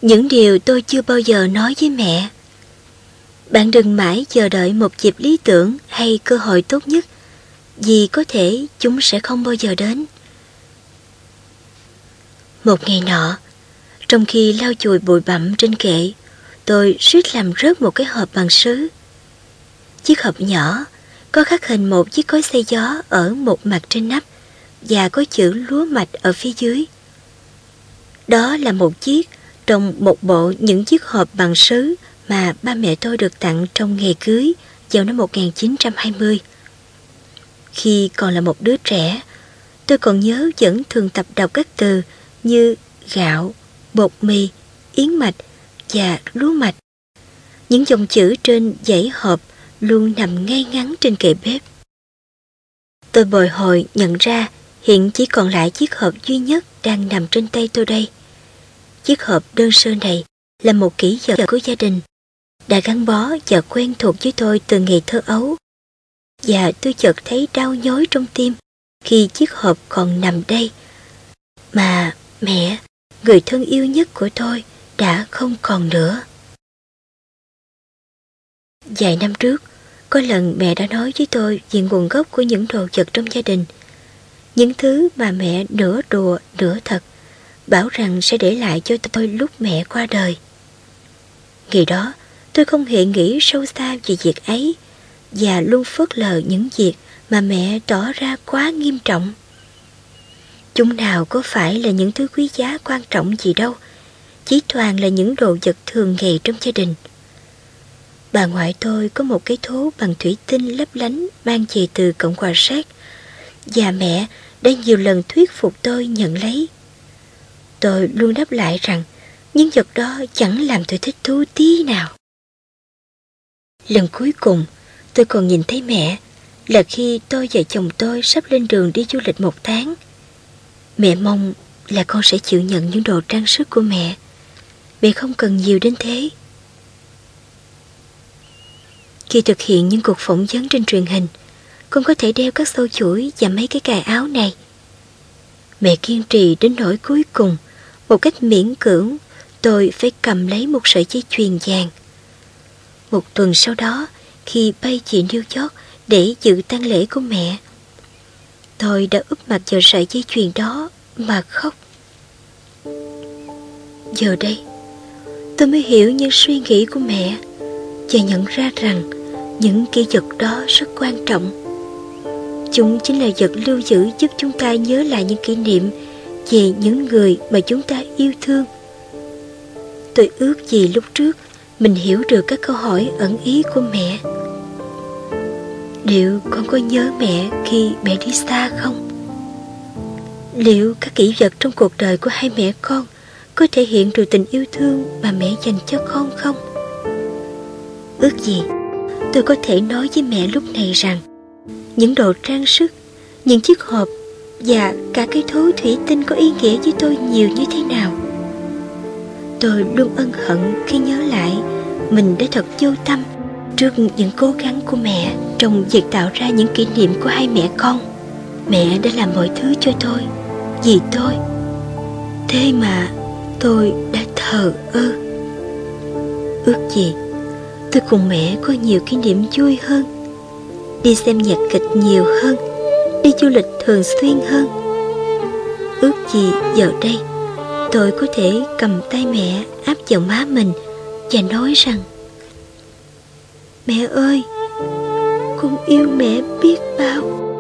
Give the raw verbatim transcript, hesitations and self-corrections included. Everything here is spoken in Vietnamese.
những điều tôi chưa bao giờ nói với mẹ. Bạn đừng mãi chờ đợi một dịp lý tưởng hay cơ hội tốt nhất, vì có thể chúng sẽ không bao giờ đến. Một ngày nọ, trong khi lau chùi bụi bặm trên kệ, tôi suýt làm rớt một cái hộp bằng sứ. Chiếc hộp nhỏ có khắc hình một chiếc cối xay gió ở một mặt trên nắp và có chữ lúa mạch ở phía dưới. Đó là một chiếc trong một bộ những chiếc hộp bằng sứ mà ba mẹ tôi được tặng trong ngày cưới vào năm một nghìn chín trăm hai mươi. Khi còn là một đứa trẻ, tôi còn nhớ vẫn thường tập đọc các từ như gạo, bột mì, yến mạch và lúa mạch. Những dòng chữ trên dãy hộp luôn nằm ngay ngắn trên kệ bếp. Tôi bồi hồi nhận ra hiện chỉ còn lại chiếc hộp duy nhất đang nằm trên tay tôi đây. Chiếc hộp đơn sơ này là một kỷ vật của gia đình, đã gắn bó và quen thuộc với tôi từ ngày thơ ấu. Và tôi chợt thấy đau nhói trong tim khi chiếc hộp còn nằm đây, mà mẹ, người thân yêu nhất của tôi, đã không còn nữa. Vài năm trước, có lần mẹ đã nói với tôi về nguồn gốc của những đồ vật trong gia đình. Những thứ mà mẹ nửa đùa nửa thật, bảo rằng sẽ để lại cho tôi lúc mẹ qua đời. Ngày đó, tôi không hề nghĩ sâu xa về việc ấy, và luôn phớt lờ những việc mà mẹ tỏ ra quá nghiêm trọng. Chúng nào có phải là những thứ quý giá quan trọng gì đâu, chỉ toàn là những đồ vật thường ngày trong gia đình. Bà ngoại tôi có một cái thố bằng thủy tinh lấp lánh mang về từ Cộng hòa Séc, và mẹ đã nhiều lần thuyết phục tôi nhận lấy. Tôi luôn đáp lại rằng những vật đó chẳng làm tôi thích thú tí nào. Lần cuối cùng tôi còn nhìn thấy mẹ là khi tôi và chồng tôi sắp lên đường đi du lịch một tháng. Mẹ mong là con sẽ chịu nhận những đồ trang sức của mẹ. Mẹ không cần nhiều đến thế. Khi thực hiện những cuộc phỏng vấn trên truyền hình, con có thể đeo các sâu chuỗi và mấy cái cài áo này. Mẹ kiên trì đến nỗi cuối cùng, một cách miễn cưỡng, tôi phải cầm lấy một sợi dây chuyền vàng. Một tuần sau đó, khi bay về New York để dự tang lễ của mẹ, tôi đã úp mặt vào sợi dây chuyền đó mà khóc. Giờ đây, tôi mới hiểu những suy nghĩ của mẹ và nhận ra rằng những kỷ vật đó rất quan trọng. Chúng chính là vật lưu giữ giúp chúng ta nhớ lại những kỷ niệm về những người mà chúng ta yêu thương. Tôi ước gì lúc trước mình hiểu được các câu hỏi ẩn ý của mẹ. Liệu con có nhớ mẹ khi mẹ đi xa không? Liệu các kỷ vật trong cuộc đời của hai mẹ con có thể hiện được tình yêu thương mà mẹ dành cho con không? Ước gì tôi có thể nói với mẹ lúc này rằng những đồ trang sức, những chiếc hộp và cả cái thố thủy tinh có ý nghĩa với tôi nhiều như thế nào. Tôi luôn ân hận khi nhớ lại mình đã thật vô tâm trước những cố gắng của mẹ trong việc tạo ra những kỷ niệm của hai mẹ con. Mẹ đã làm mọi thứ cho tôi, vì tôi. Thế mà tôi đã thờ ơ. Ước gì tôi cùng mẹ có nhiều kỷ niệm vui hơn, đi xem nhạc kịch nhiều hơn, đi du lịch thường xuyên hơn. Ước gì giờ đây tôi có thể cầm tay mẹ áp vào má mình và nói rằng: mẹ ơi, con yêu mẹ biết bao.